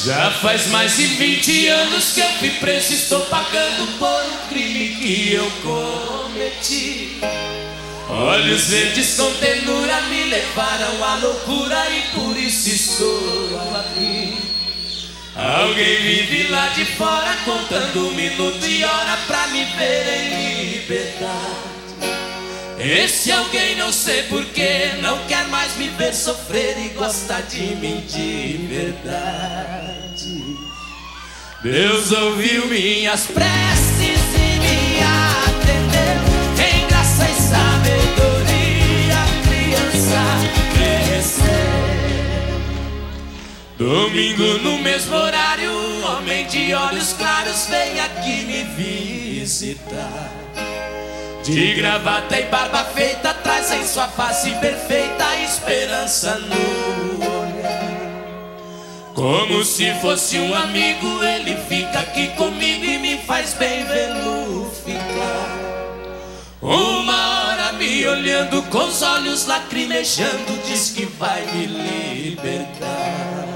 Já faz mais de 20 anos que eu fui preso, estou pagando por um crime que eu cometi. Olhos verdes com ternura me levaram à loucura e por isso estou aqui. Alguém vive lá de fora contando minuto e hora pra me ver em liberdade. Esse alguém não sei porquê não quer mais me ver sofrer e gosta de mim de verdade. Deus ouviu minhas preces e me atendeu. Em graça e sabedoria a criança cresceu. Domingo no mesmo horário, um homem de olhos claros vem aqui me visitar. De gravata e barba feita, traz em sua face perfeita a esperança no olhar. Como se fosse um amigo, ele fica aqui comigo e me faz bem vê-lo ficar. Uma hora me olhando com os olhos lacrimejando, diz que vai me libertar.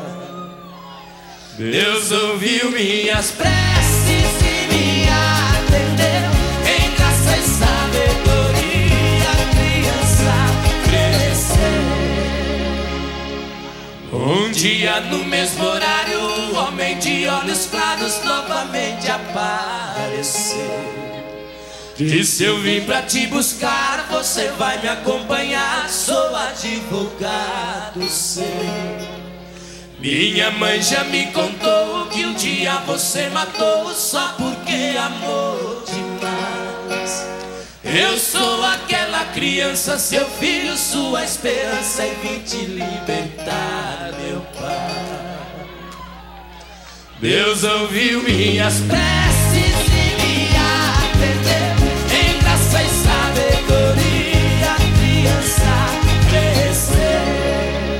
Deus ouviu minhas preces e me atendeu. Em graça e sabedoria a criança cresceu. Um dia no mesmo horário, um homem de olhos claros novamente apareceu. Disse: eu vim pra te buscar, você vai me acompanhar, sou advogado seu. Minha mãe já me contou que um dia você matou só porque amou demais. Eu sou aquela criança, seu filho, sua esperança, e vim te libertar, meu pai. Deus ouviu minhas preces e me atendeu. Em graça e sabedoria a criança cresceu.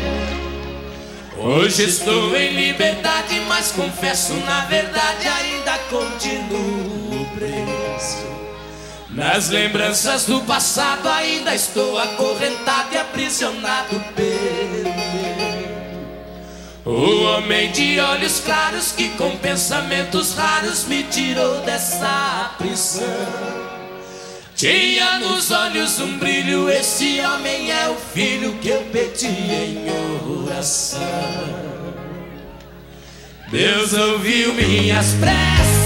Hoje estou em liberdade, mas confesso, na verdade ainda continuo preso. Nas lembranças do passado ainda estou acorrentado e aprisionado pelo medo. O homem de olhos claros que com pensamentos raros me tirou dessa prisão. Tinha nos olhos um brilho, esse homem é o filho que eu pedi em oração. Deus ouviu minhas preces